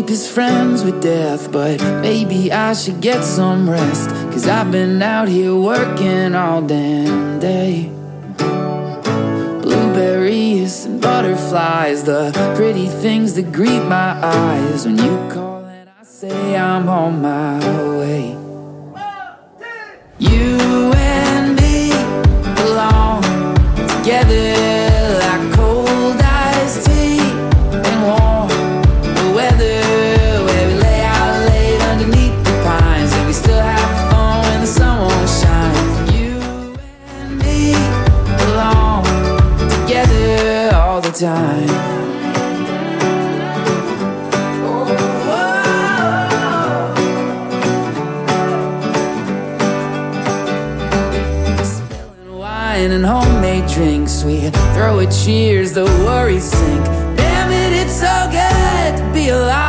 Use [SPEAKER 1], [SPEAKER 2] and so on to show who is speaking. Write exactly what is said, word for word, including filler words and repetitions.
[SPEAKER 1] is friends with death, but maybe I should get some rest, 'cause I've been out here working all damn day. Blueberries and butterflies, the pretty things that greet my eyes. When you call and I say I'm on my way. You and me belong together like cold iced tea and warm weather, where we lay out late underneath the pines, and we still have fun when the sun won't shine. You and me belong together all the time. And homemade drinks, we throw a cheers, the worries sink. Damn it, it's so good to be alive.